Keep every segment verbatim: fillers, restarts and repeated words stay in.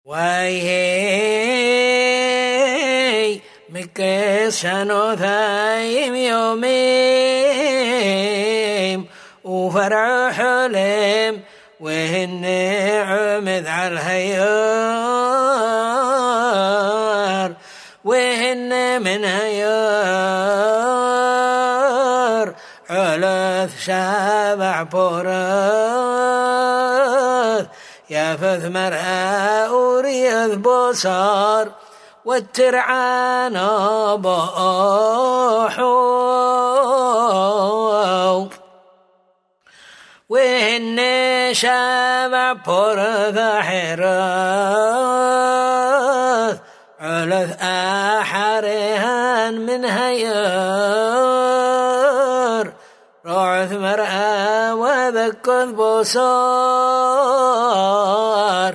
ويهي مكس شانو ثايم يوميم وفرع حلم وهن عمد على الهيار وهن من هيار علث شابع بورث يافث مرأة أوريث بصار والترعان بوحو وهن شابع بورث حراث علث أحرهان من هيار رعث مرأة وذكث بصار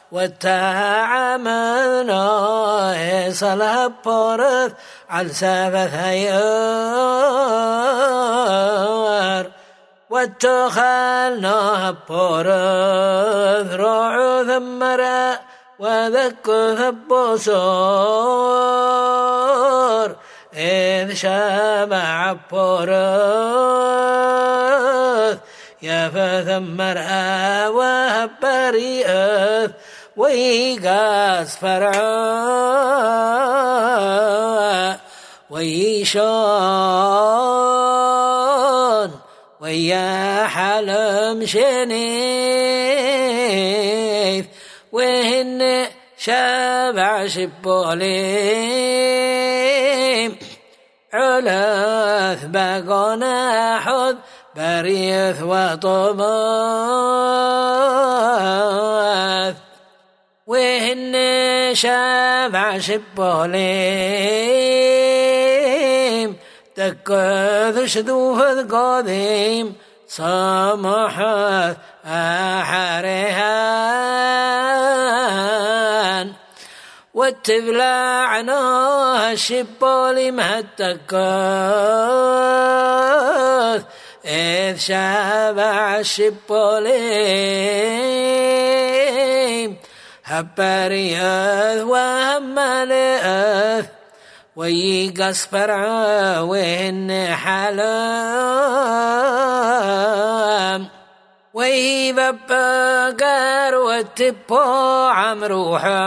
والتعاملنا يصلها بورث على سافث هيار واتخلنا بورث رعث مرأة وذكث بصار إذ شابع بورث يافث مرأة وهبريئث ويقاس فرعا ويشان ويا حلم شنيف وهن شابع شبوليم علث بقنا حذ بريث وطباث وهن شابع شبوليم تكذ شذوف قديم صمحت أحرهان واتبلعنا الشبولي مهتكاث إذ شابع الشبولي هبريث وهملئث ويقص فرعا وهن حلام ويببقر واتبو عمروحا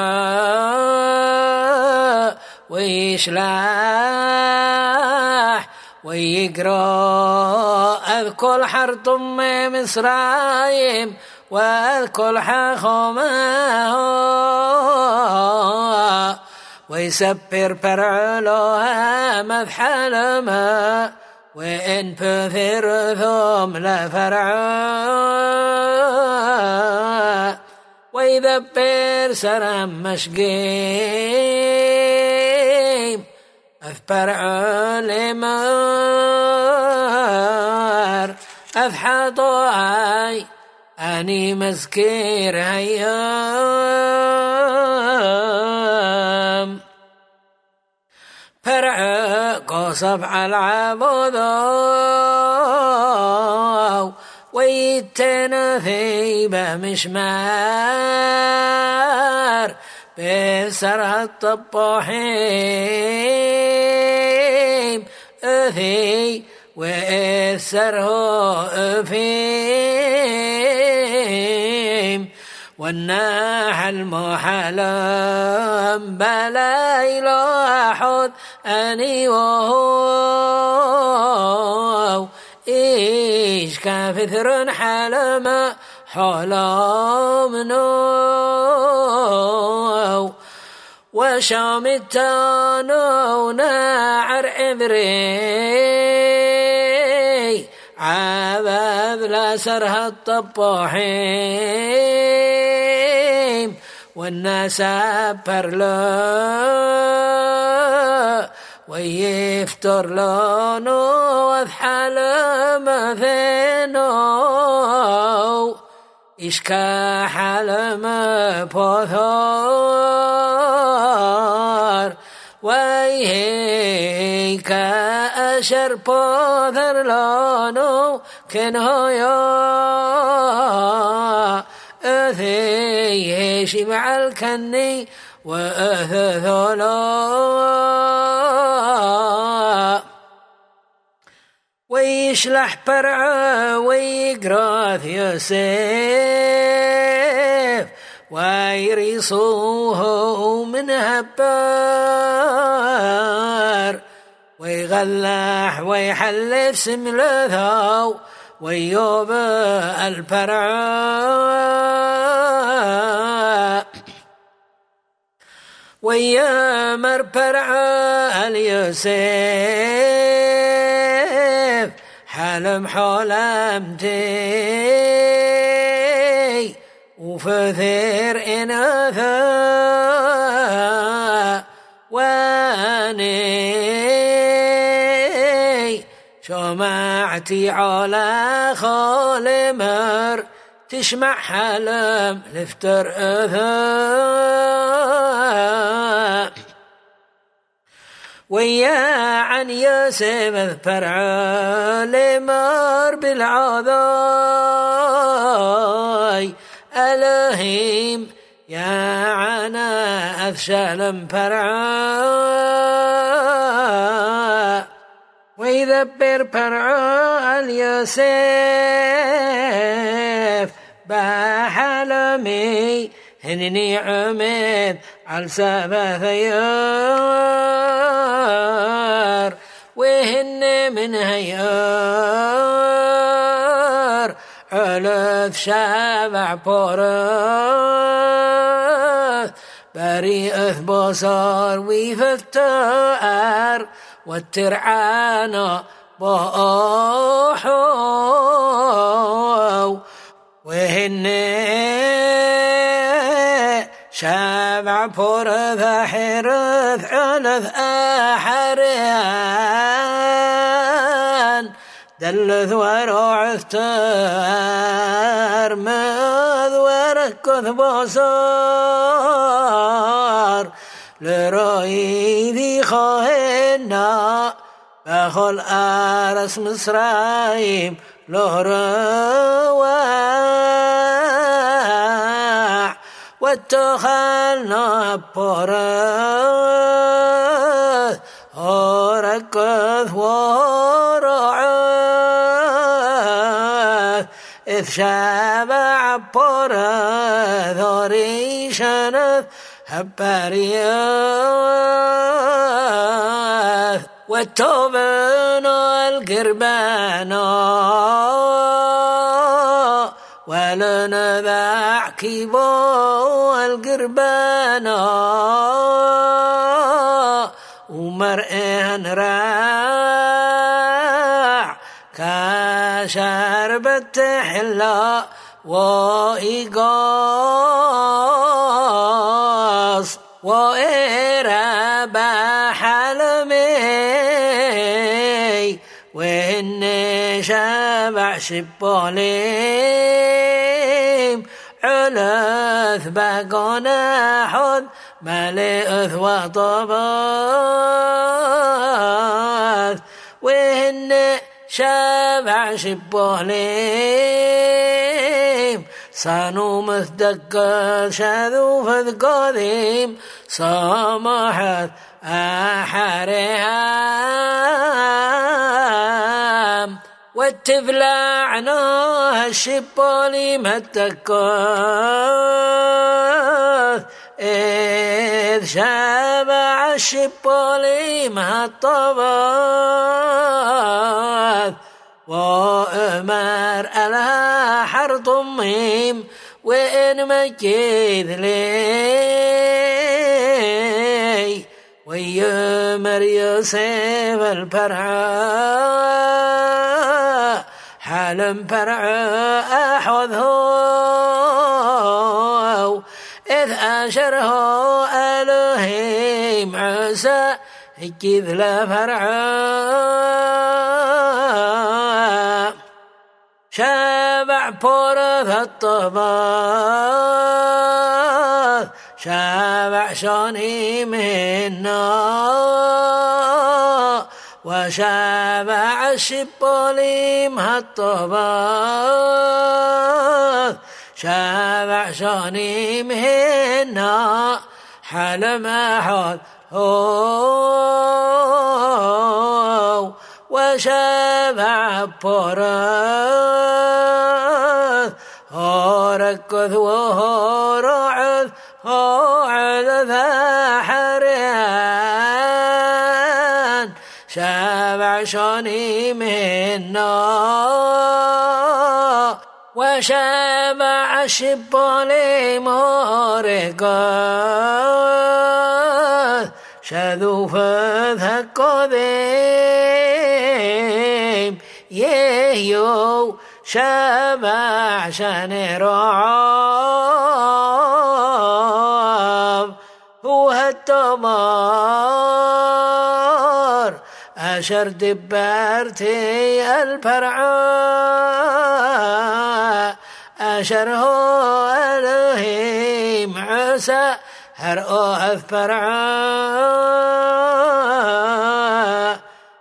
ويشلاح ويقرأ أذكل حرطم مصرايم وأذكل حخمها ويسبر فرعلها مذحلما وإن بثر ثم لا فرعا ويذبر سرم مشقيم أثبر علمار أفحطاي أني مذكير هيام فرع قصف على العبوضو ويتنثي بمشمار بسرها الطباحيم أثي وإسره أفيم والناح المحلم بلا يلاحظ أني وهو إيش كافثر حلم حلم نو وشامتانو ناعر عبري عبد لا سرها الطباحيم والناس برلا ويفتر لانو وذحل مثينو إشكا حلم بوثار ويهيك أشر بوثر لانو كنهو يا أثي ويشبع الكني وأثثلا ويشلح برعه ويقراث يوسف ويريصوه من هبار ويغلح ويحلف سملثاو ويوب البرعاء ويامر برعاء اليوسف حلم حلمتي وفثير إناثا واني شمعتي على خالمر تشمع حلم لفتر أثا ويا عن يوسف اذبرع لمر بالعضاي ألهيم يا عنا أفشل برعا ويذبر برعا اليوسف بحلمي هنني عمد على سبع ثيار وهن من هيار ألف شابع بورث بريئة بصار ويفتار والترعانة بأحو وهن شابع بورث حرث علث أحريان دلث ورعثتار مذ وركث بصار لرأي ذي خاهنا بخل أرس مصرايم له رواع واتخلنا بورث وركث ورعث إذ شابع بورث وريشنث هبارياث والتوبن القربانا ولنذاع كيبو القربانا ومرئهن راع كشربت حلا وإيقاص وإراب حلمي وإن شبع شباليم علث بقنا حد ملئث وطباث وإن شبع شباليم صانو مثدقل شذوف القديم صامحت أحريهام واتبلعنا الشبالي متكاث إذ شبع الشبالي مهطباث وأمر ألها حرطميم وإن مجيذ لي ويمر يوسف البرعاء حلم برعاء أحوذه إذ أشره ألهيم عسى هكذ لفرعاء شابع بورث الطباث شابع شاني منا وشابع الشبالي مهالطباث شابع شاني مهنا حال ما حال هو وشابع بورث هوركث وهورعث هوعذ ذا حريان شابع شاني مهنا وشابع الشبالي مورقات شذو فذهك ذيم يهيو شابع شان رعاب هو التمار أشر دبرتي البرعاء أشر هو الهيم عسى هرؤث برعاء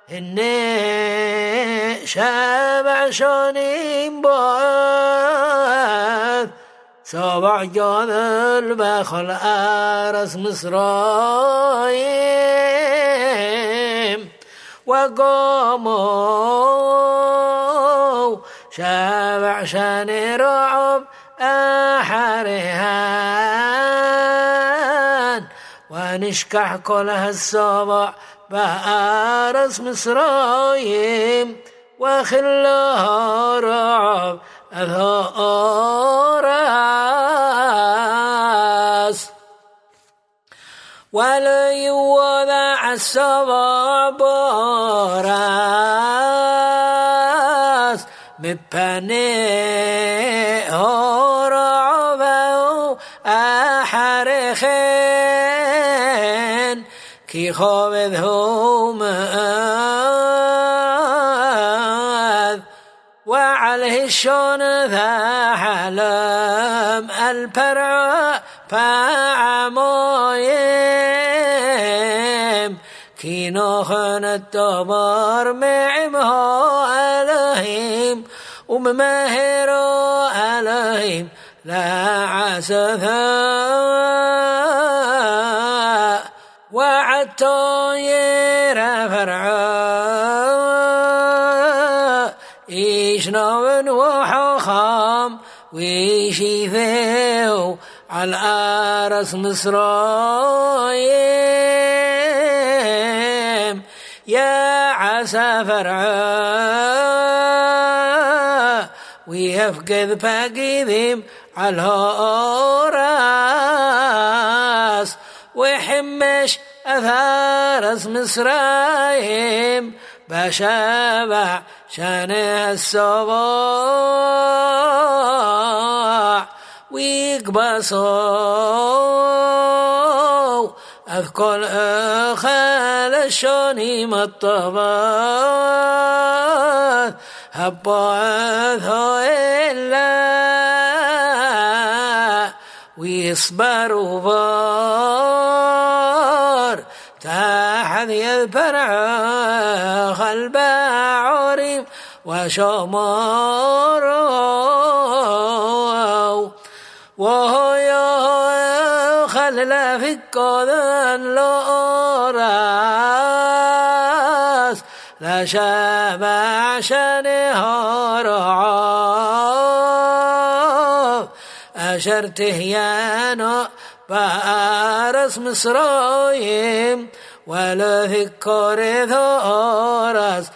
إني شابع شونيم بعث سبع جاذ البخل أرس مصرايم وقاموا شابع شان رعب أحرهان ونشكح كل هالسبع بأرس مصرايم وخلها رعب أثاراس ولا يوضع السبع براس ببني رعب أحرخين كي خوذهم وعليه الشون ذا حلم البرع فعمويم كي نخن التبار معمه ألهيم وممهرو ألهيم لا عسثا وعدتو يرى فرعا إيشنون وحخام ويشيفيو على أرس مصرايم يا عسى فرعا ويفقد باقيهم على الراس ويحمش أثارس مصرايم بشابع شانه الصباح ويقبصوا أذكر أخال الشوني مطبات هبعثه إلا ويصبروا بار تحذي البرع خلب عريم وشمار وهو خلل في الكذن لأراس لا شابع شانه رعاف أشرته يانا بأرس مصرايم ولا ذكر ثورس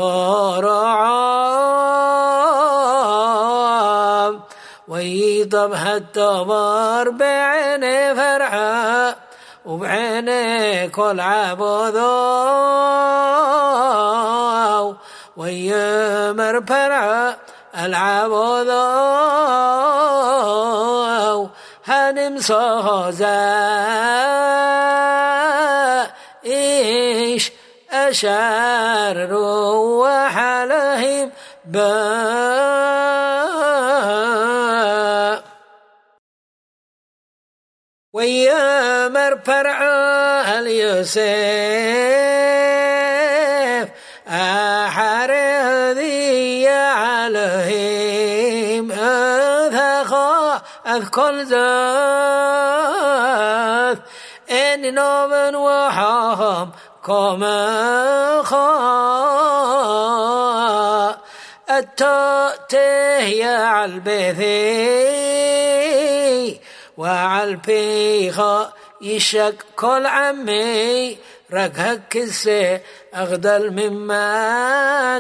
برعاب ويطب التبار بعيني فرعا وبعيني كل عبودو ويمر فرعا العبودو هنمسه زائش أشار وحلهم با ويامر فرعا اليوسف أحر ذي عليهم أذخا أذكر ذات إن نوم وحاهم كما خا التأته يا عالبيثي وعالبيخا يشك كل عمي رقهك كسي أغدل مما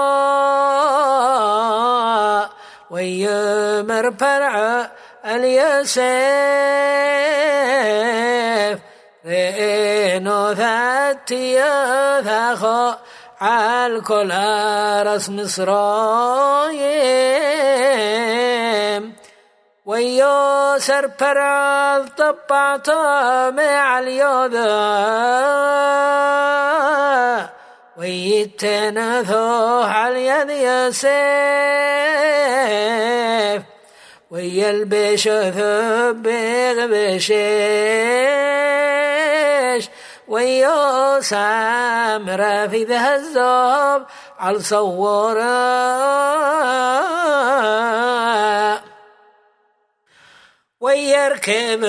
كا ويمر برع اليسيف رينو ذاتي ذاخو عالكل أرس مصرايم ويوسر برع طبعت مع اليوذا ويتنثو عاليد يسيف ويلبش ثبغ بشيش ويو سامر في ذا الزوب على صورا ويركب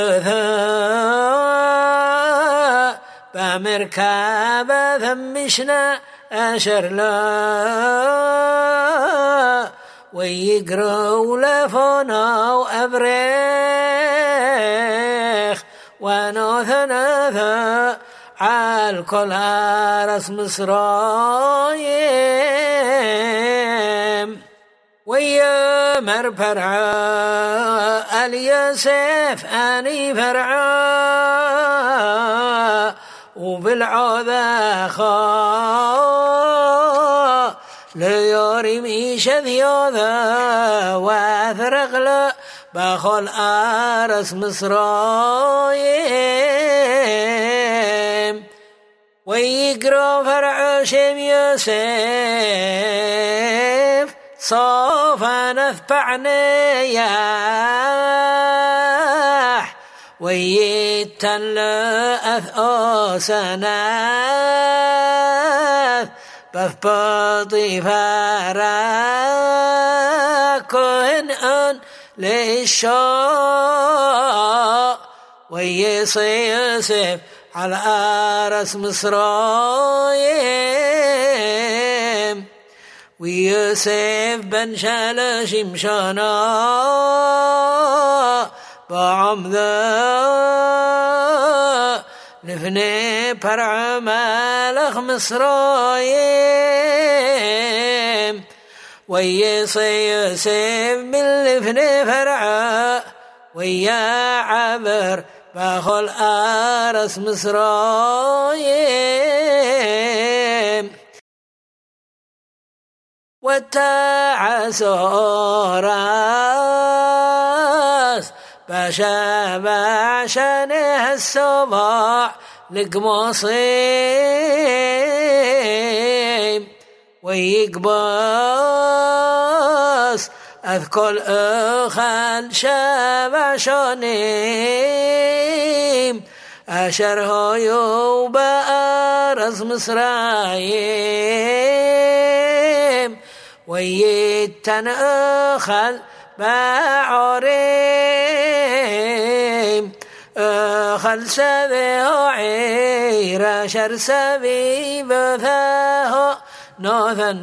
ذا بمركب ثمشنا أشر لا ويقروا لفونا وأبريخ ونوثنا عالكل أرس مصرايم ويمر فرع اليسيف أني فرع وبالعوذا خا ليورمي شذيوذا واثرغل بخل أرس مصرايم ويقرأ فرع شم يوسف صوفا نثبعني ياح ويتلأث أوسناث بفبطي فراكن أن للشاء ويصيصف على أرس مصرايم ويوسف بن شال شمشانا بعمذا نفني برع مالخ مصرايم ويصي يوسف من لفني فرع ويا عبر باخل أرس مصرايم والتعسراس بشابع شانه الصباح لقمصيم ويقبص أذكر أخال شابع شانيم أشره يوبا أرز مصرايم ويتن أخال بعريم أخل سبي عير شر سبي بثاه نوثن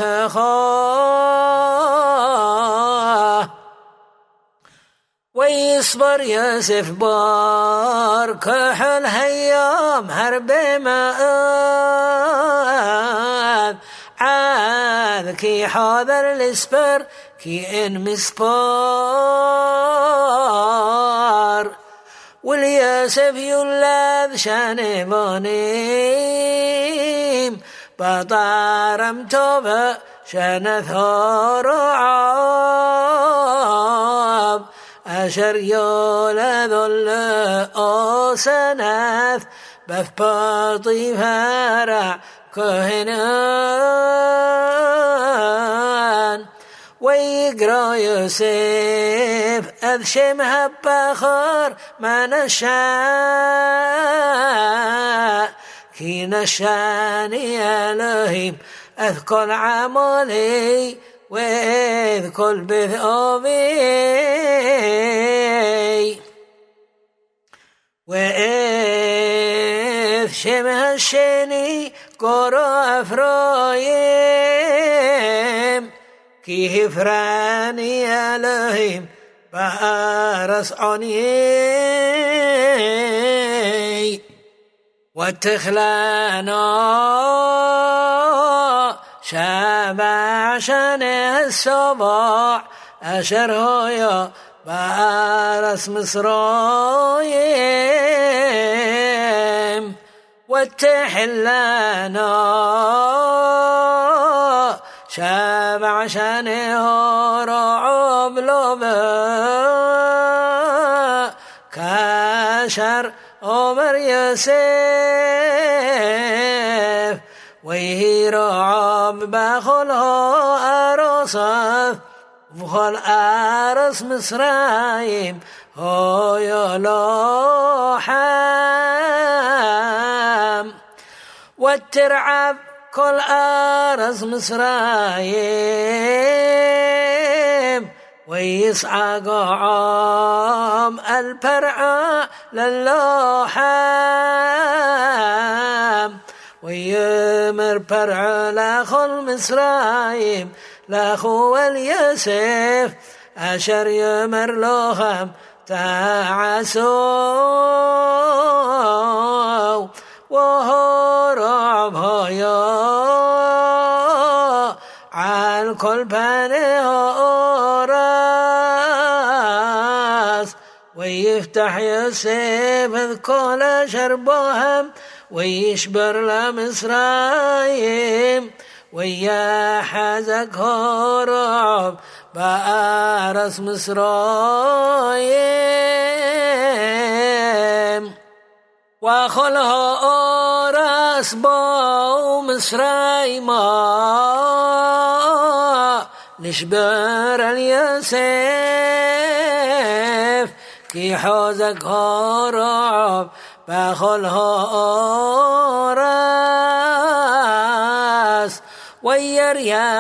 بثخاه ويصبر يوسف بار كحل هيام هرب مآذ عاذ كي حاضر الاسبر كي ان مسبار واليوسف يولد شانبانيم بطارم توبة شانثار عاب أشر يولد الأوسناث بفباطي فارع كهنان ويقرأ يوسف أذشمها بخار ما نشاء كي نشاني ألهيم أذكر عملي وإذ كل بثوبي وإذ شبه الشيني قرو أفرايم كي هفراني ألهيم بأرس عني واتخلانا شابع شانه الصباح أشره يا بأرس مصرايم واتحلانا شابع شانه رعب لبا كاشر عمر يوسف ويه رعب بخلها أرصف وخل أرص مصرايم هو يلوحام والترعب كل أرز مصرايم ويصعق عام البرعى للوحام ويمر برعى لخل مصرايم لخو اليوسف أشر يمر لوهم تعسو وهو رعب هيا عن كل بني راس ويفتح يوسف كل شربهم ويشبر لمصرايم ويا حزك رعب بأرس مصرايم وخلها أرس باو مصرايما لشبر اليوسف كي حوزك رعب بخلها أرس وير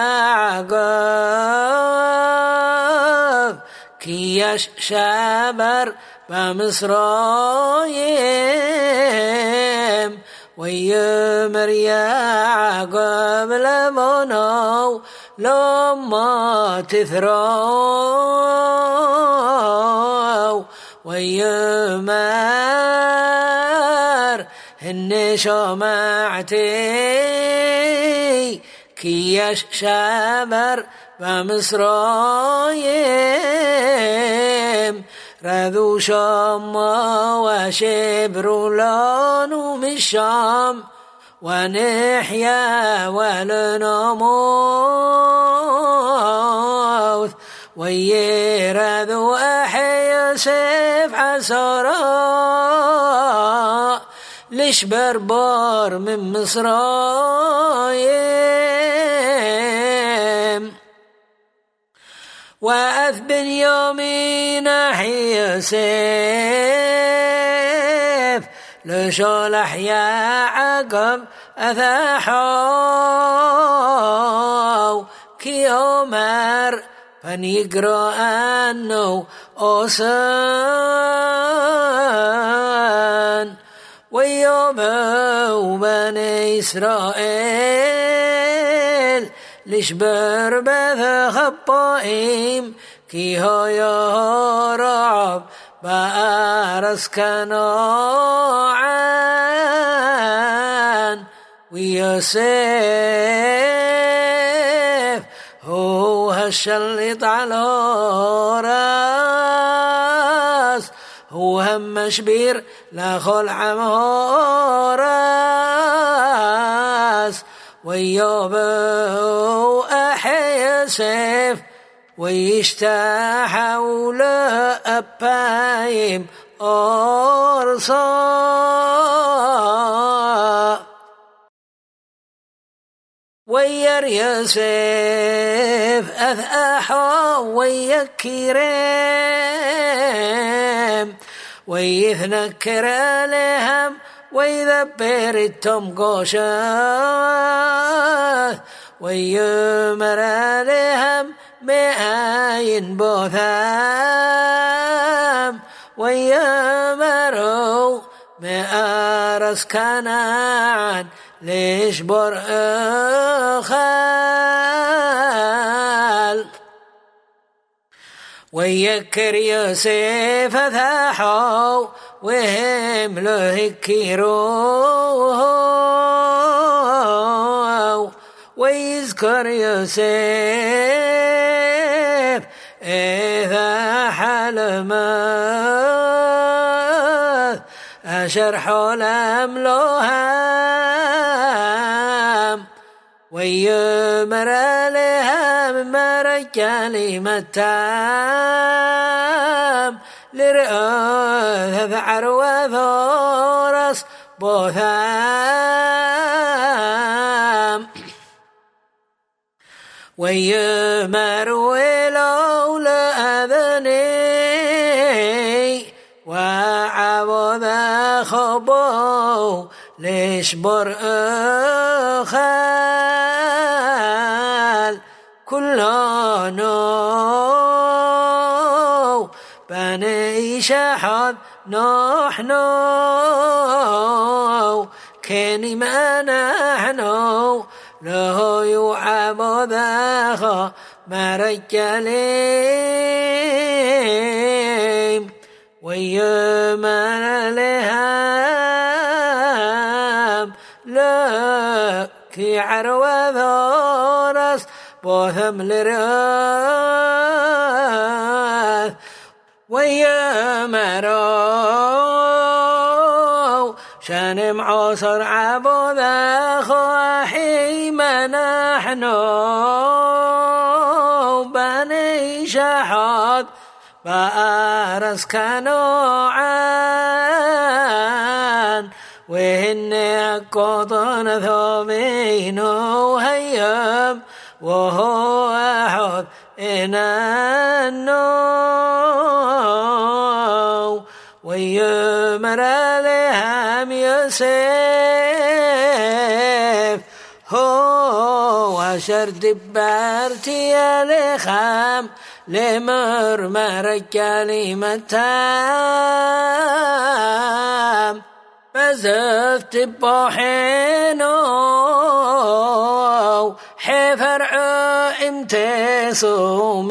يعقوب كي يشبر بمصرايم ويمر يعقوب لمنو لما تثرو ويمر هن شمعتي كي يشبر بمصرايم رذو شام وشبر لانو من الشام ونحيا ولنموت ويرذو أحي يوسف عسراء لشبر بار من مصرايم وأث بنيامين أحي يوسف لشلح يعقوب أثاحو كي عمر فنيقرأ أنه أوسان ويومه بني إسرائيل لشبر بث خبائم كي هو يهرب بأرس كناعان ويوسف هو هالشلط على راس هو هم شبير لخل عمراس ويابو أحي يوسف ويشتاحوا لأبايم أرصا وير يوسف أثأحا ويكيرم ويثنكر لهم ويذبر التم قوشا ويمر عليهم مئين بوثام ويمروا مئارس كنعان ليشبر خال ويكر يوسف ذاحوا وهم له كيرو ويذكر يوسف إذا حلمه أشرح الأملوهام ويمر عليها من رجال متام لرؤوث عروة ثورس بوثام ويمر ولو لأذني وعبد خبو ليشبر خال كلنا بني شحذ نحن كني ما نحن له يعبد خا مرجلين ويمن لهم لك عروة ثورس بوثم لرأث ويمروا شنم عصر عبد خواحي ما نحن بني شحذ بأرس كنوعان وهن قطن ثوبين وهيم وهو أحد إن النو ويمر عليهم يوسف هو شرد بارتي لخام لمرمر كلمة تام فزفت بحينو حفر امتسوم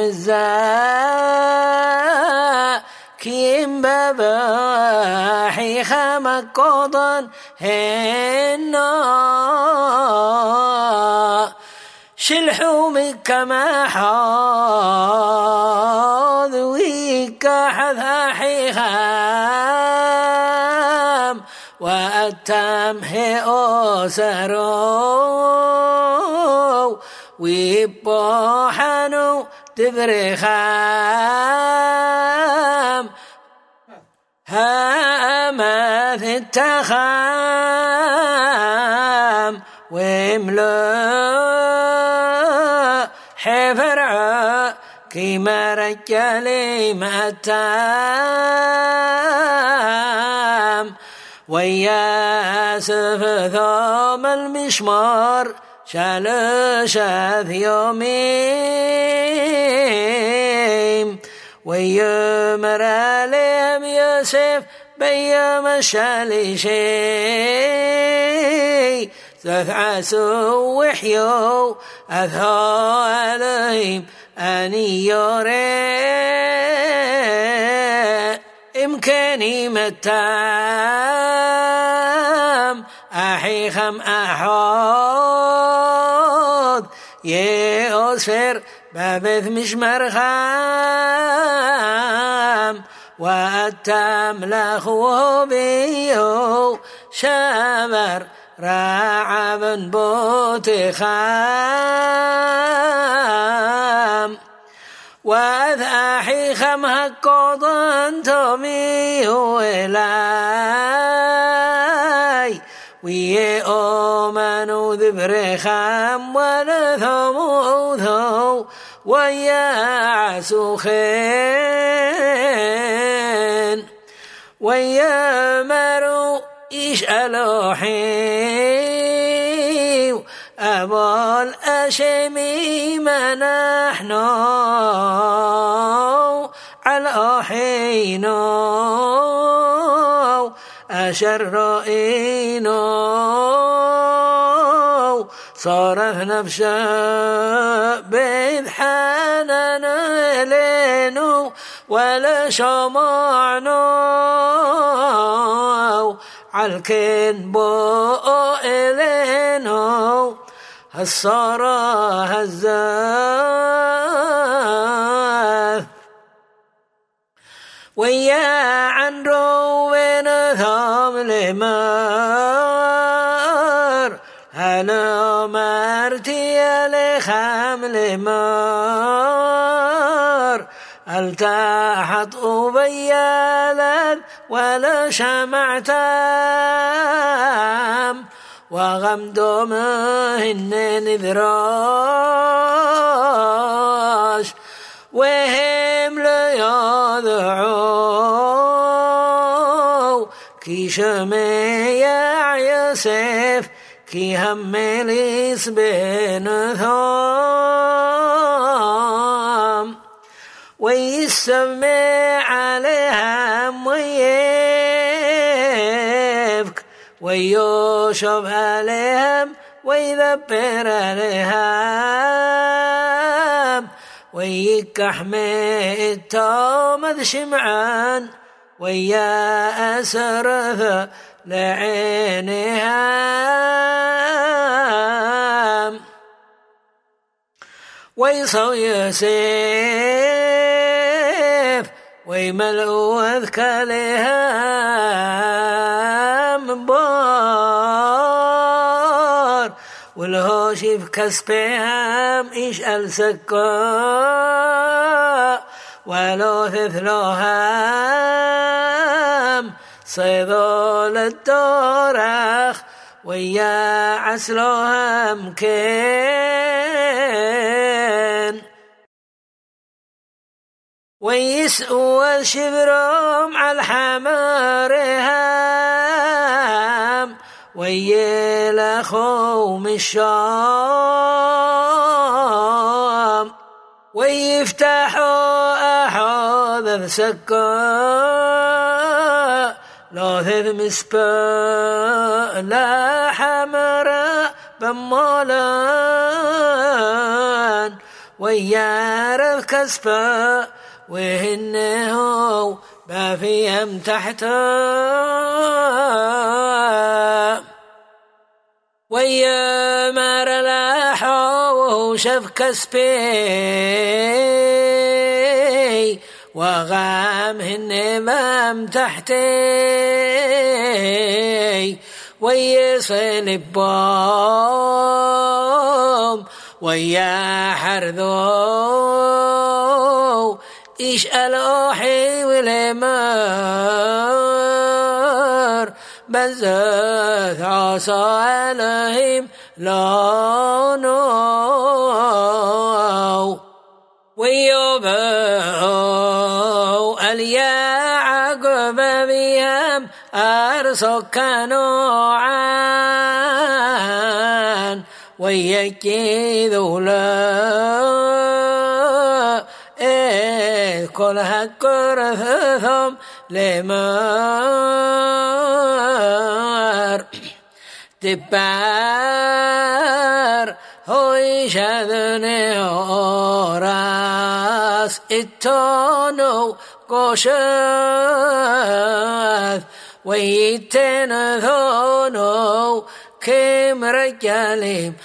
الزا كيم بباحي خمك قضن هنا شلحومك كما حاض ويك حذا حيخام وأتمه أسرو ويبوحنو تبرخام هامث التخام واملأ حفرع كما رجالي متام وياسف ثوم المشمار شلشث يومين ويمر عليهم يوسف بيوم الشالشي تثعسوا وحيوا أثهوا عليهم أني يوري إمكاني متام أحي خم أحوض يأسفر بابث مش مرخام وأتم لخوه بيو شامر راعب بوتخام وأذاحي خمها قضان تومي ولاي ويؤمنوا ذبر خام ونثموا ذو ويعسوا خين ويامروا يشألوا حين أبو شميم نحن على حين أشر رأينا صارت نفسه بذحاننا لينو ولا شمعنا عالكن بو إلينو هالصارة هزاث ويا عن روين ثام لمار هلا مرتي لخام لمار التحت أبيالت ولا شمعتام وغمدمهن نذراش وهم ليضعوا كي شميع يسيف كي هم ليس بين ثام ويسمع عليهم ويبك ويوشب عليهم ويذبر عليهم ويكحمي التومذ شمعان ويا أسرث لعينهم ويصوي سيف ويملؤ أذكالهم بار والهوش في كسبهم يشأل سكا ولو ثثلوهم صيدول الدورخ ويا عسلهم كين ويسأوا الشبرهم على حمارهم ويلخوم الشام ويفتحوا أحوذ سكا لاثذ مسبا لا حمراء بمالان ويارث كسبا وهنه بافيهم تحتا ويا مار لاحو شف كسبي وغامهن مام تحتي ويصل بام ويا حرذو إشأل أوحي ولمار بزث عصا عليهم لا نو ويوبو اليعقب بهم أرسك نوعان ويكيذوا لا إذ كل هكر ثم لمار تبار هوي شذني أوراس التونو قشاث ويتن ثونو كم رجالهم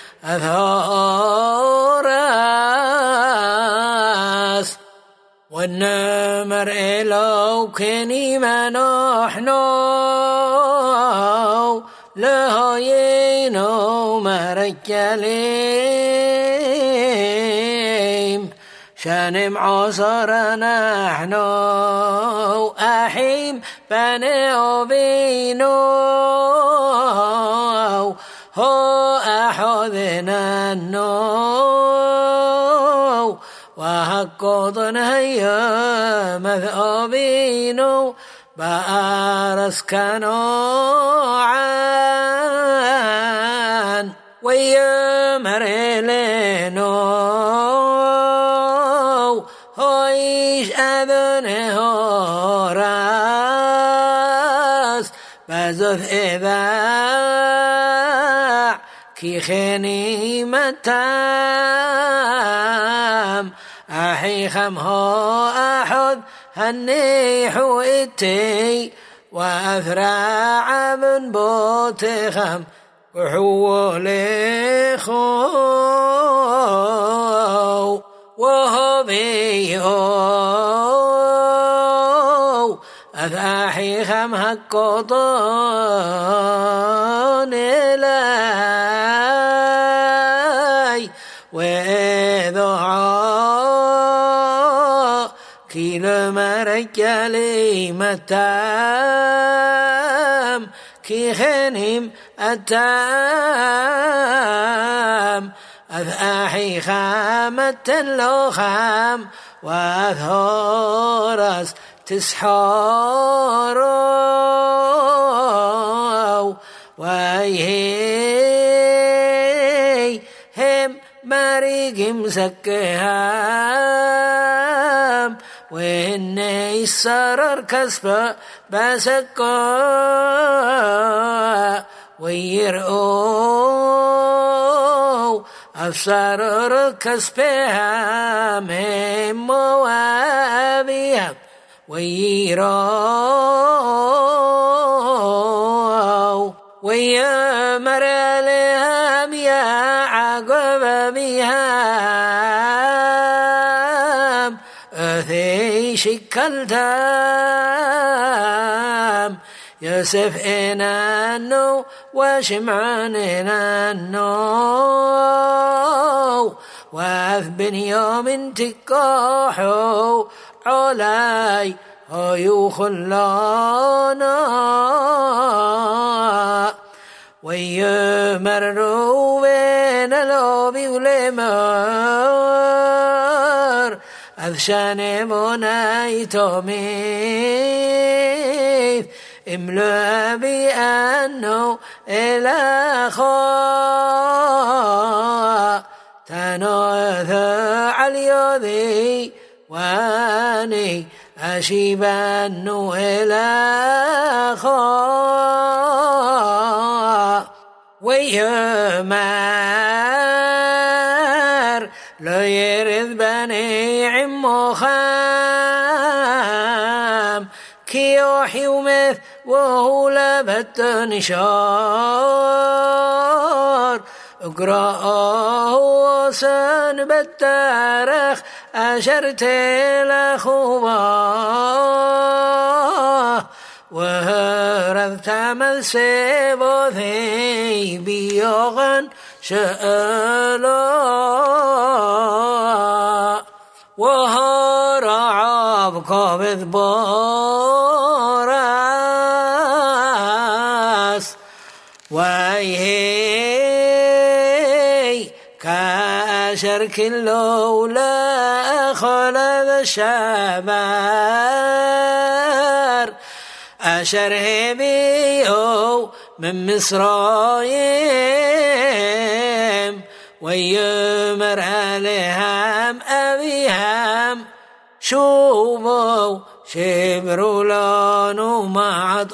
أثوراس والنمر إلو كني منوحنو لهينو مرجالهم شانم عصر نحنو أحيم بني وبينو هو أحذنا النو وهكوضن هيا مذئبينو بأرس كانوا عان ويا مريلي أزذ إذا كي خيني متام أحي خمه أحد هنيح إتي وأثرع من بوتخم وحولي خو وهو بيهو أثاحي خم هكوطون إلي وإذعا كيل مرجلي متام كي خنم أتام أثاحي خامة اللوخام وأثورس تسحارو ويهي هم مريق مسكهام وإني السرر كسب بسكا ويرؤوا أفسرر كسبها من موابيها ويروا ويمر لهم يا عقب بهم أثي شكلتام يوسف إنانو وشمعان إنانو وأث بن يوم تكاحو علي هيو خلانا ويمروا بين الأبي والمار أذشان منايتو ميث املأ بأنه إلخا تناثى عليذي واني أشيب أنه إلخا ويمار لا يرد بني عمو خام كيوحي ومث وهو لبت نشار اقرأه وسن بالتاريخ أشرت لخوباه وهرذ تعمل سيبوثي بيوغن شألا وهرعب قابض بوراس ويهي كاشر كله لا خلد الشبار أشره بيو من مصرايم ويمر عليهم أبيهم شوبوا شبروا لانو معد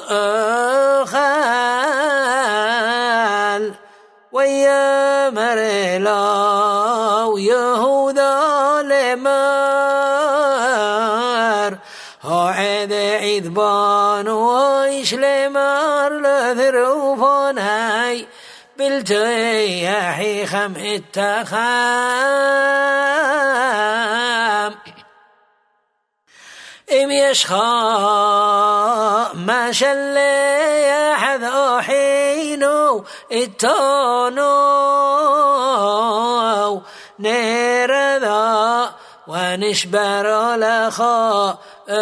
أخال ويمر لاو يهودا لمار هو عيد عيد بانو ويش لمار لذروفوناي بالتياحي خم التخام إم يشخى ما شلي أحد أحينو التونو نيرذا ونشبر لخا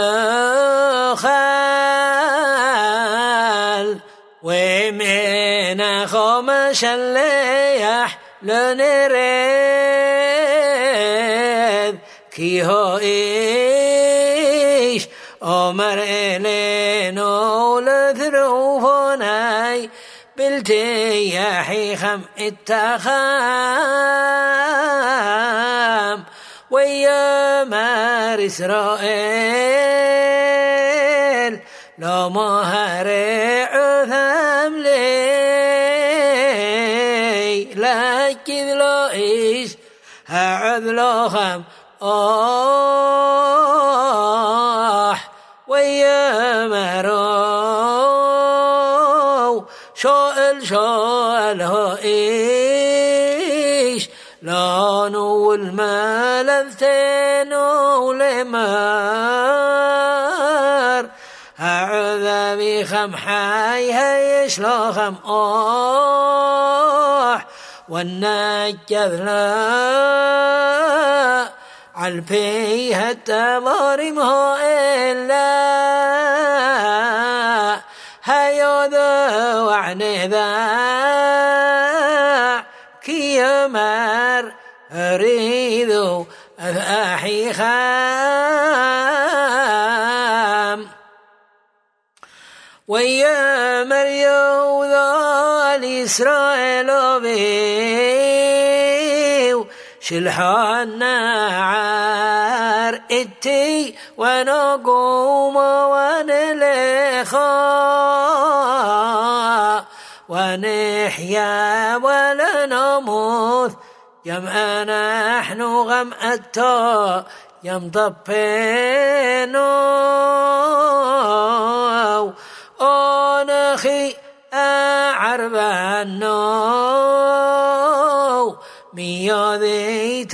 أخال ومن خمش الليح لنريد كي هو إيش أمر إلينو لذروفوناي بالتياحي خم التخام ويا مار إسرائيل لو مهري عثم لي لكذ لو إيش هعذ خم آح ويا مرو شائل شائل هو إيش لانو الملذتين ولمر أعوذ بخم حي هيش لخم آح والنجذ لا عالبيه التمارم هو إلا هيا ذا وعني ذا كي يمر أريدو أفاحي خام ويا مريو ذا الإسرائيل بيو شلحان نعار إتي ونقوم ونلخا ونحيا ولا نموت يم نحن غم أتا يم ضبينو أنخي أعربانو مياذي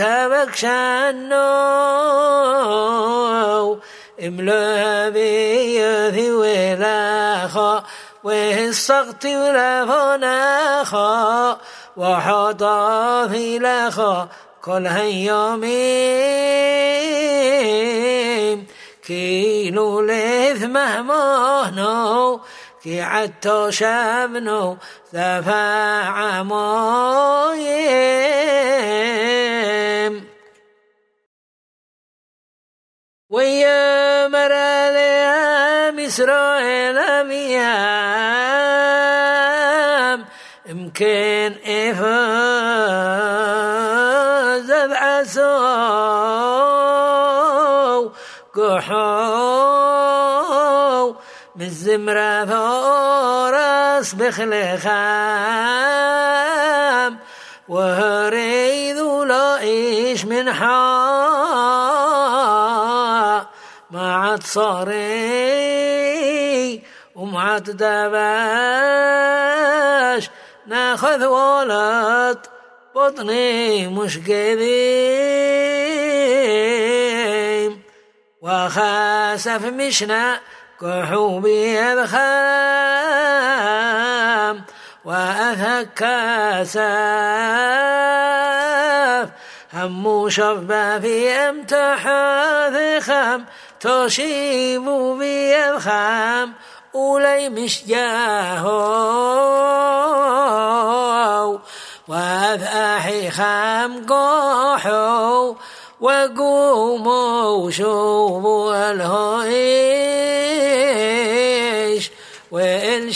تبكشانو املا بيذي ولاخا والسقط ولا فناخا وحطاثي لخا كل هيامين كيلو ليث مهمانو كي عتو شابنو ذفاع مايم ويا مرالي إسرائيل ميام يمكن إفاز بعسو قحو من زمرة ثورس بخلخام وهريذ لا إيش من حا مع تصاري ومع تدباش ناخذ ولد بطني مش قديم وخاسف مشنا كحوبي بخام وأثكى ساف هم شفبا في امتحاذ خام تشيب بيبخام أولي مش جاهو وأذاحي خام قاحو وقوموا شوفوا الهيش وإن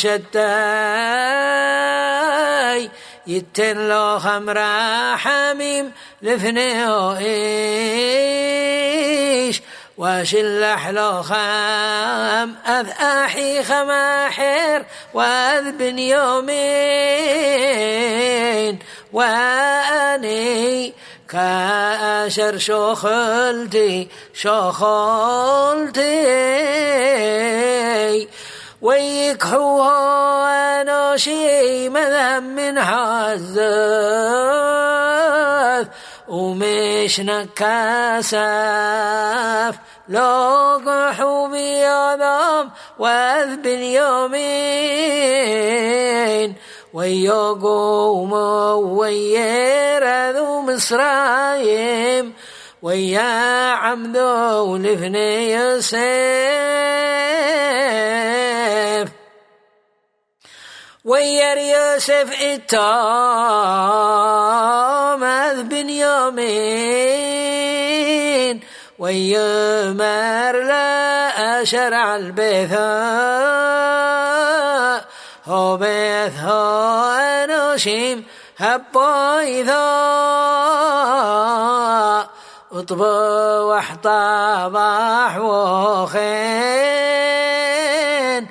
شتاي يتلو خمرا حميم لفنيو إيش وشلح له خام أذ أحي خماحر وأذ بن يومين وأني كاشر شخلتي شخلتي ويكحوها أنا شي مذهب من حزاث ومش نكاسف لقحوا بيضام وأذ بن يومين ويقوم ويرذو مصرايم ويا عمدو لفني يوسف وير يوسف إتام أذ بن يومين ويمر لا شرع البيثاء هو بيثاء نشيم هبايثاء اطبا واحطابح وخين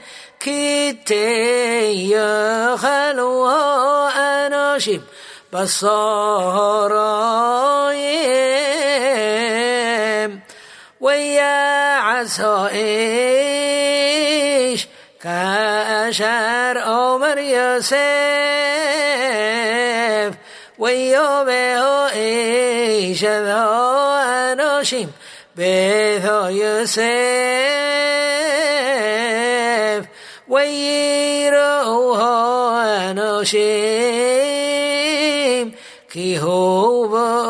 كيتي يخلوها أناشم بالصهرايم ويا عسائش كأشار عمر يوسف ويا به إيش ذا أناشم بذا يوسف ويروها أناشم كي هو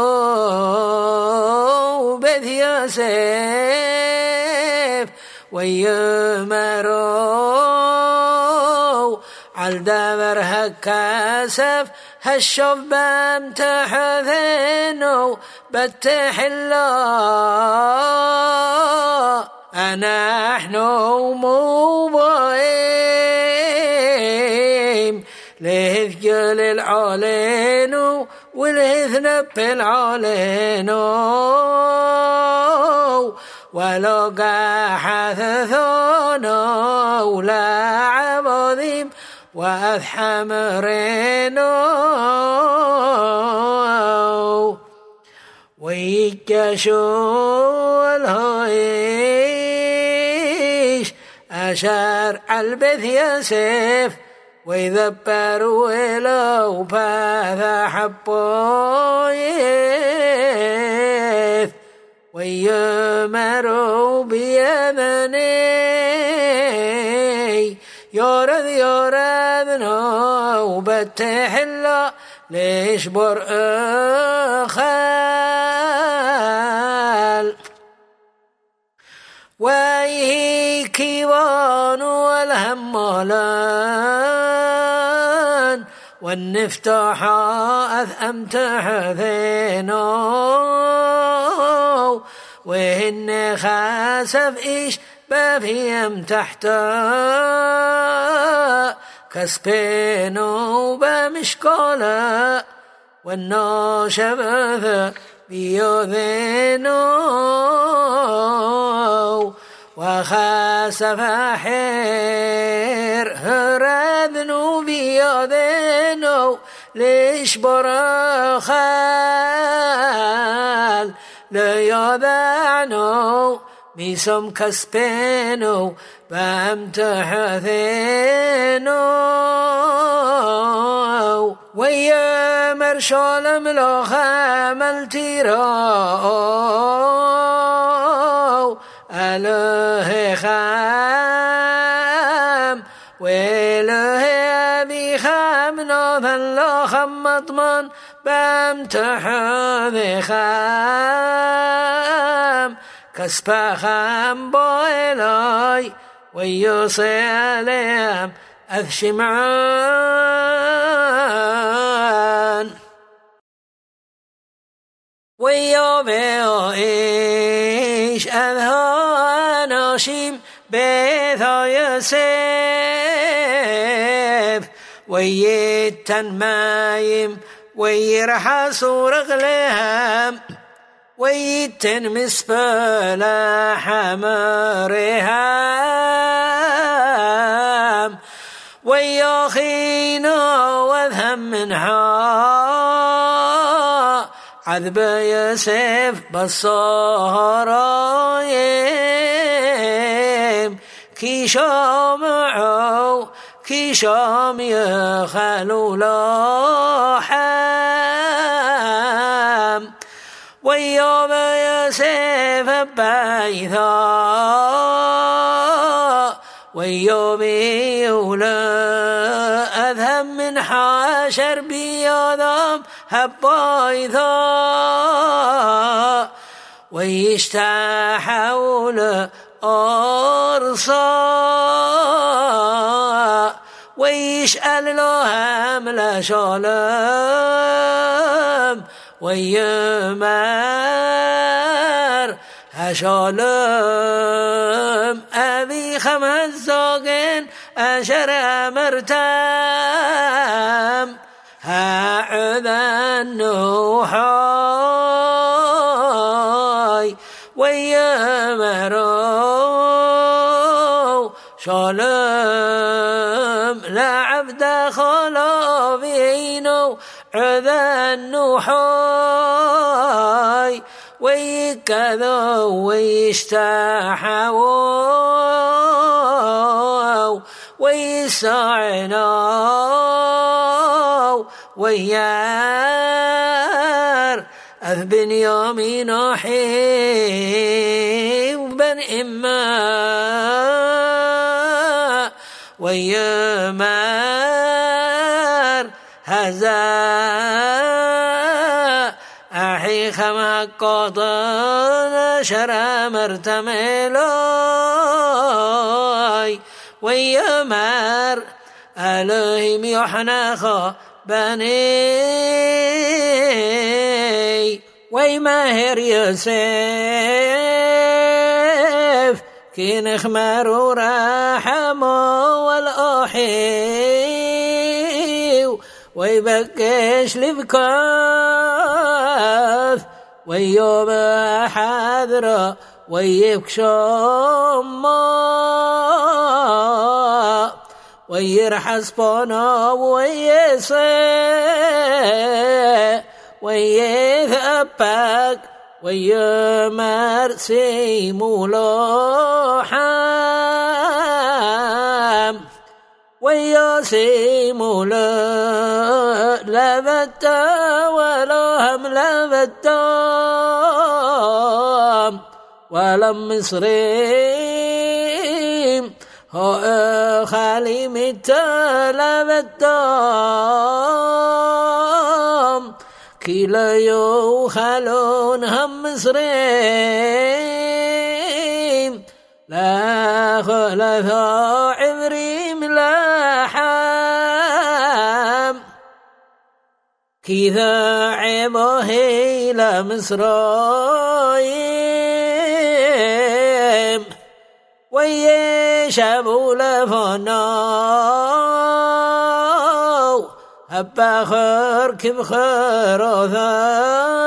بذ يوسف ويمرو عالدبر هكاسف هالشوف بامتحذنو بتحلا أنا احنو مبايم لهذجل العالينو والهذنب العالينو ولو قاحثثونا ولا عباذيم وأثحمرينو ويكشوا الهيش أشار عالبث يسيف ويذبروا إلو باذا حبويث ويمروا بيمني يورد يورد نوبتحلا ليش بر أخال ويه كيوان والهمالان والنفتح أثأمت حذينو وهن خاسف إيش بفيم تحت كسبينو بمشكولة والناشبث بيوذينو وخاسف حير هرذنو بيوذينو ليش برخال ليوذعنو ميسم كسبينو بامتحثينو ويا مرشال ملوخا ملتيرو أله خام وله أبي خام نوذن لخم مطمن بامتحث خام كسب خام بويلاي ويوصي عليهم أذشمعان ويوبيو إيش أذهى ناشيم بيثا يسيف ويتن مايم ويرحسوا رغلهم ويتن مسفلا حمرهم وياخينا وذهم منها عذب يسيف بالصهرايم كي شامعو كي شام يخلو لاحم ويوم يسيف بيثا ويوم يولى أذهم من حاشر بياضم هبايثا ويشتحول أرصا ويشأل لهم لشالم ويمر هشالم أبي خمس زاقين أشر مرتم هعذن نوحاي ويمرو شالم فينو عذن حي ويكذو ويشتحوا ويسعنوا ويار أذبن يومين حيب بن إما ويمار هزا أحي خمك قطن شرى مرتملوي ويمار ألهم يحنخ بني ويماهر يوسف كي نخمر ورحمه والأحي ويبكش لبكاف ويوم حذر ويبكشم ويرحس بنا ويسي ويثبك ويمرسي ملوحام ويسي ملو لبتا ولهم لبتا ولم مصريم هو خالي متلبتام كلا يوخلون هم مصريم لا خلف عمري ملاحام كذا عبه لمصريم ويشابوا لفناو هبا خير كم خيروثا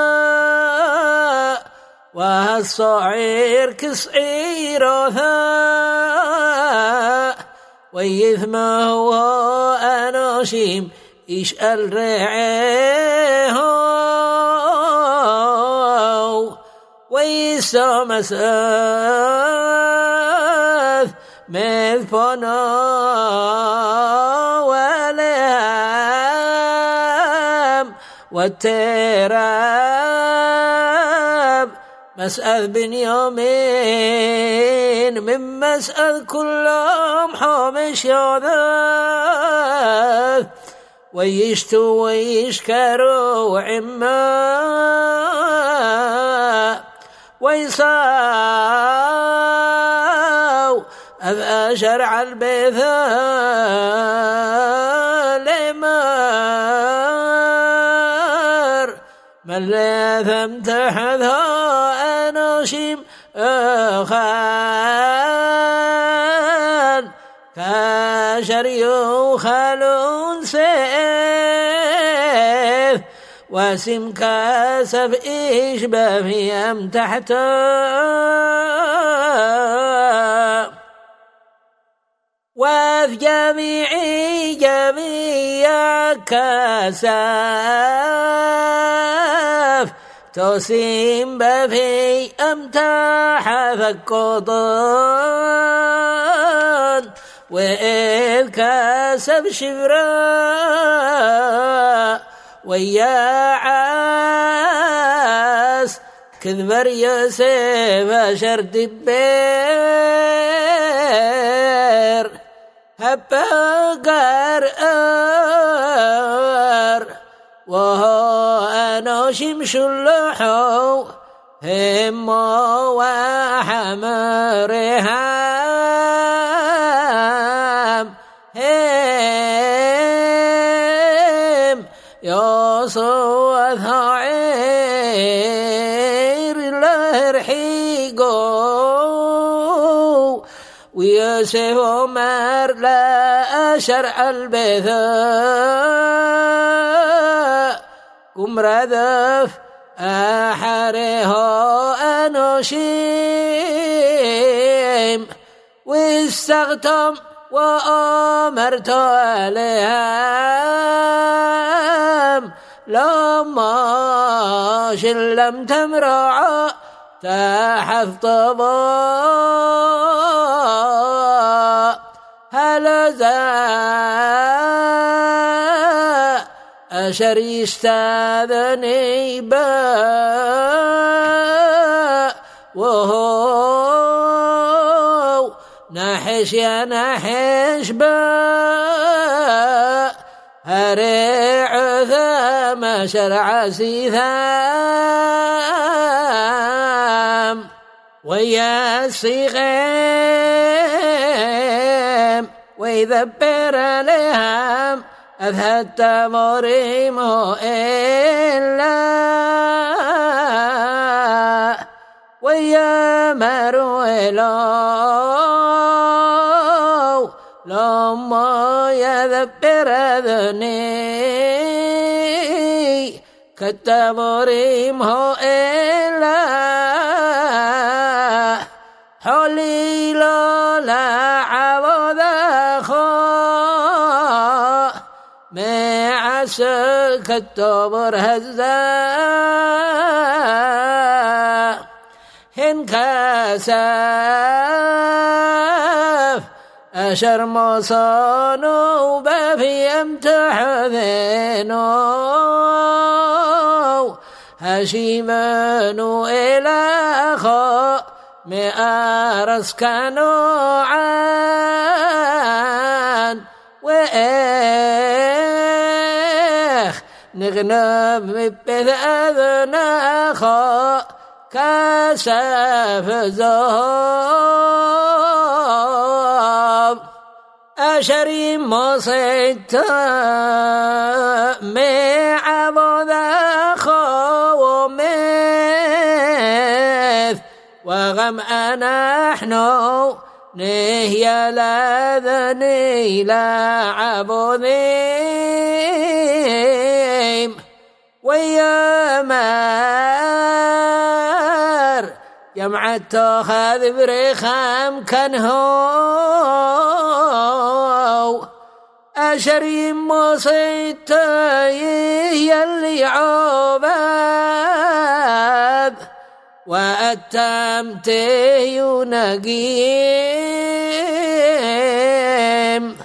وهالصعير كسعيروثا ويثمه وأناشيم يشأل رعيه ويستمس مذفنا ولهم والتراب مسأل بنيامين من مسأل كلهم حامش ياذف ويشتوا ويشكروا عما ويصاو أذا شرع البثال مار من لا تمتحذها أناشيم أخال كاشر يوخلون سيف واسم كاسف إشبه يم تحت وفي جميع جميع كاسف توسيم بفي أمتح فقطان وإذ كاسف شفراء ويا عاس كذبر يوسف شرد البير هبا قرار وهو أنا شمش اللحو هم وحمرهم هم يصوث عير لرحيقو ويوسف عمر لا شرع البثاء قم ردف أحره أنوشيم واستغتم وأمرت عليهم لما شلم تمرع تحفظ طبا هل زاء أشر يستاذني باء وهو نحش يا نحش باء هريع ثام شرع سيثام ويا الصغام ويذبر لهم أذهبت مريم إلا ويا مرويلو لما يذبر ذني كالتمريم إلا حولي لا عوض أخو مع سكتبر هزا انكسف أشر مصانو بفي امتحذنو هشيمانو إلى مأرس كانوا عن وإخ نغنم بذأذنا خا كسف زهاب أشري مصيت معبد خا ومث وغم نحن نهي لذني لعبذيم ويا مار جمع تاخذ برخام كان هو أشري مصيت يلي عباد وأتمت ينقيم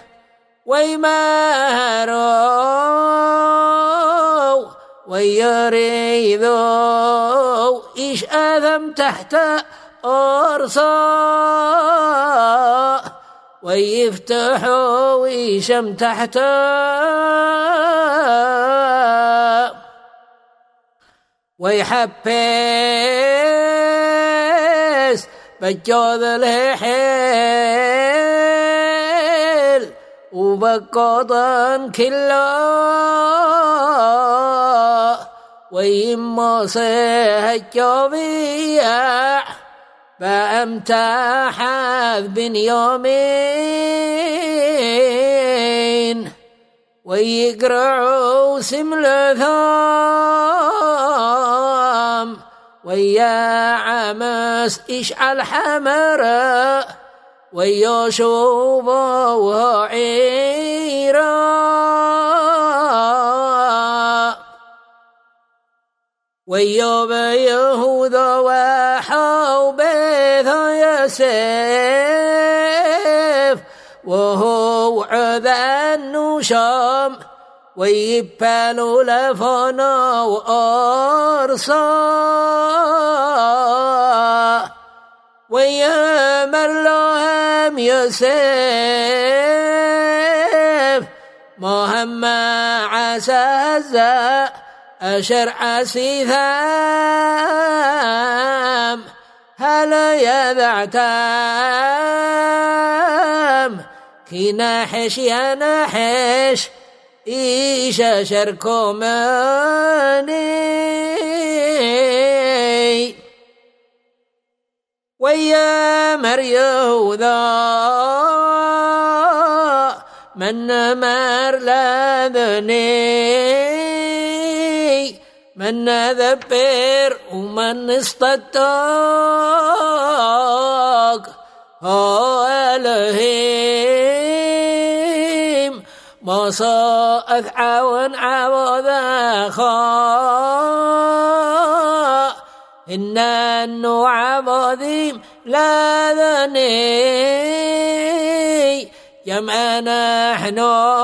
ويمهروا ويريدوا إيش أذم تحت أرصا ويفتحوا ويشم تحت ويحبس بجوذ الحيل وبقضن كله ويمصيه الجوبيع فامتحذ بن يومين ويقرعوا سملثام ويا عمس إشعل حمراء ويشوبه وعيرا ويوب يهوذا وحوبث يسيف وهو عذن شام ويبالوا لفنا وأرصا ويامر لهم يسيف مهم عسى أشرع سيثام هل يذعتام كي ناحش يا ناحش إيش شركماني ويا مريوذا من مر لذني من ذبر ومن استطاق هو الهيم مصاء عون عوضا خاء إن النوع عظيم لا ذني جمع نحن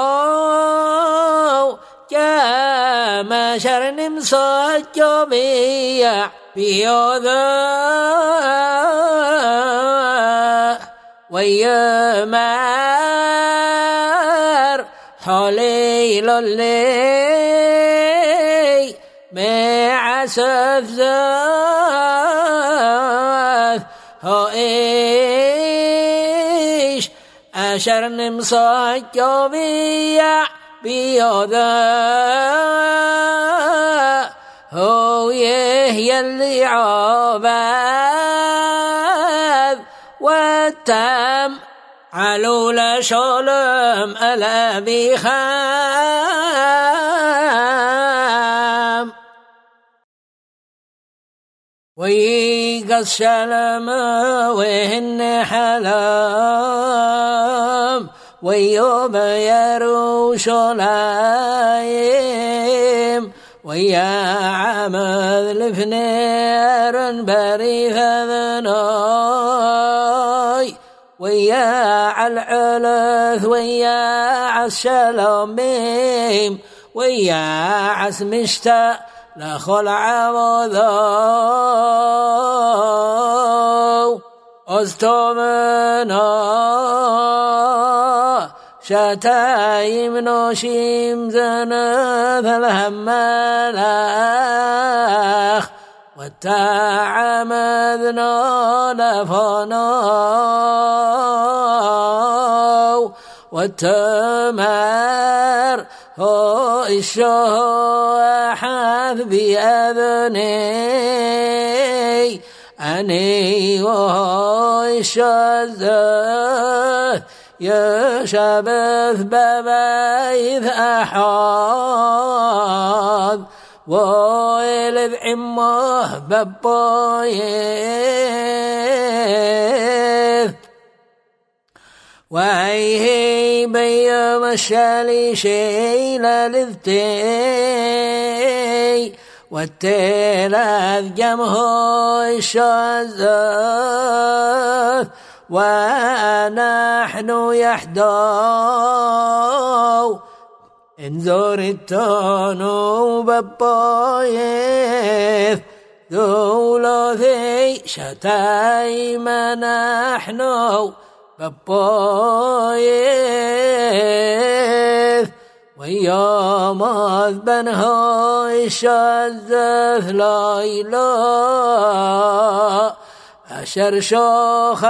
كما شر مصج بيع بيوذا ويمار حليل اللي مع سفزاث هو إيش أشر نمصج بيع بيوذا هو يهي اللي عباد والتام علول شلم ألا بخام ويقص شلم وهن حلام ويوب يروش لايم ويا عمد لفنير بريث ذناي ويا عالعلث ويا عالشلميم ويا عسمشتا لخل عوضو أستمنا شتايم نوشيم زنث الهملاخ والتعمذنا لفناو والتمر هو الشهو أحاذ بأذني أني وهو الشزاث يشبث ببيث أحاذ ويلذ عمه ببايث وعيه بيوم الشالي شيل لذتي والتلاذ جمه الشزاث ونحن يحدو انزور التانو ببايث ذولثي شتايم نحن ببايث ويوم أذبنه الشزث ليلا أشر شوخ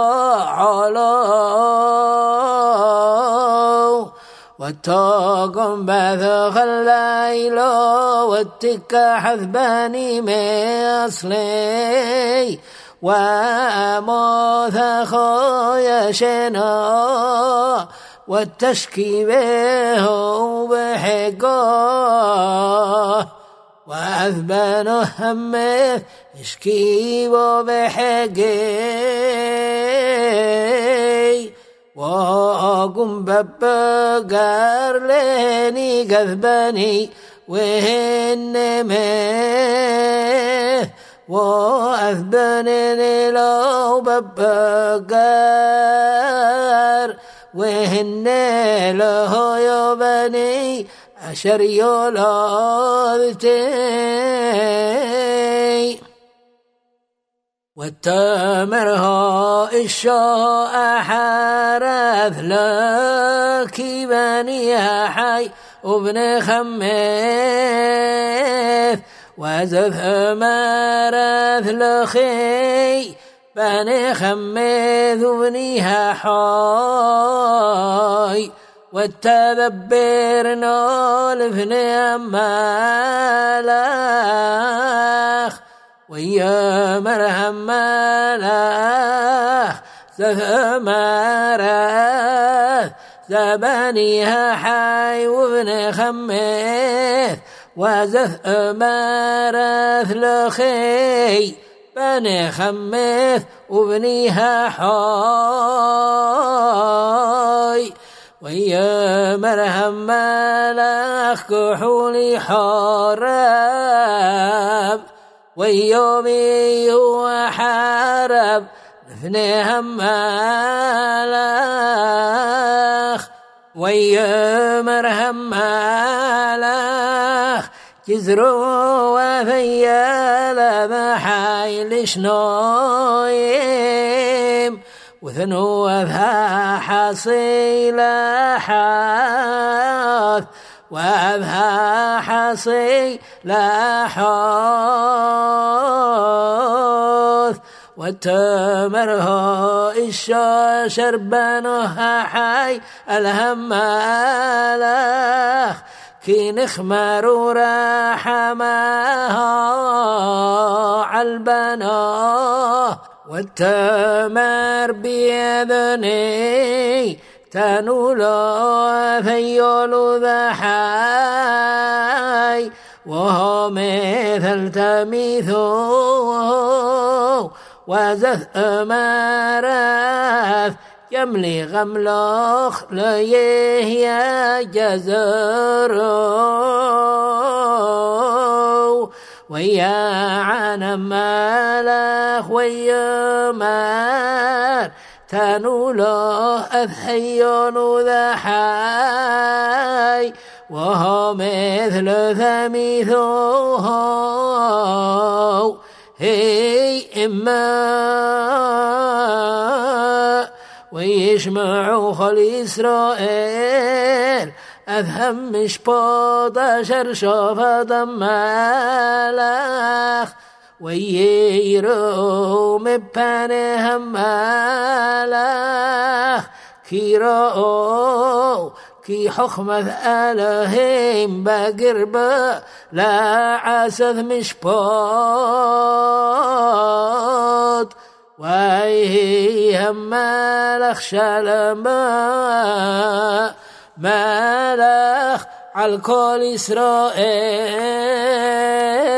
بعلو والتاقم بثخ الليل والتكا حذباني مصلي وأموث خويا شنا والتشكي به بحقه وأذبانه همه اشكي بحقي وأقوم ببقر ليني قذبني وهن ميه وأذبنني لو ببقر وهن له يبني أشر يولادتي والتمرها الشاء حارث لك بنيها حي وابن خميث وزث مرث لخي بني خميث وبنيها حي والتذبرنا لفن ملاخ ويا مرهم ملاخ ثمرات زبانيها حي وابن خميث وزث مرث لخي بني خمث وبنيها حاي ويا مرهم ملخ كحولي حرب ويومي وحارب اثنيهم ملخ ويا مرهم ملخ جزروا وفيا محايل شنويم وثنوها حصيل حاث وابها حصيل حاث وتمره الشاشر بنوها حي الهمالخ كي نخمر ورحمها عالبناه والتمر بيذني تنولو ثيول ذحاي وهو مثل تميثو وزث أمارث يملي غملوخ ليه يا جزرو ويا عنم مالخ ويا مار تنوله أثيون ذحاي وهو مثل ثميثه هي إما ويجمعوا خل إسرائيل أفهم مش بوضع شرشوف ضمالخ ويروا مبانهم مالخ كي رأوا كي حخمة ألهيم بقرب لا عسث مش بود ويهم مالخ شلما مالخ على كل إسرائيل